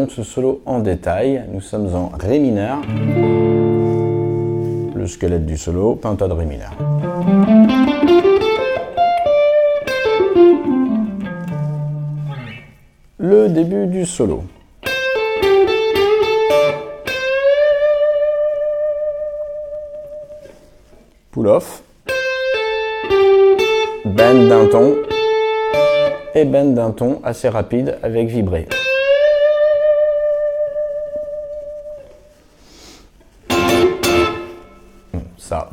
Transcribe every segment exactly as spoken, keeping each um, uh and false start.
donc ce solo en détail. Nous sommes en Ré mineur. Le squelette du solo, pentatone Ré mineur. Le début du solo. Pull-off. Bend d'un ton. Et bend d'un ton assez rapide avec vibré. Ça.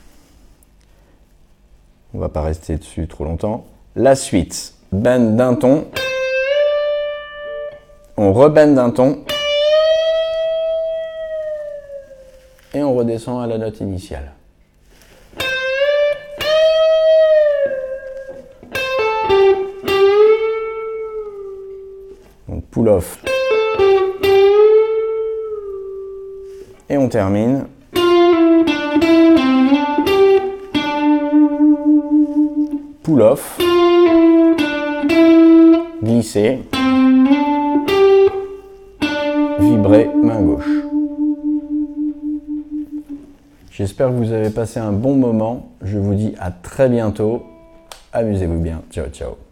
On va pas rester dessus trop longtemps. La suite. Bend d'un ton. On rebend d'un ton. Et on redescend à la note initiale. Donc pull-off. Et on termine. Pull-off. Glisser. Vibrer, main gauche. J'espère que vous avez passé un bon moment. Je vous dis à très bientôt. Amusez-vous bien. Ciao, ciao.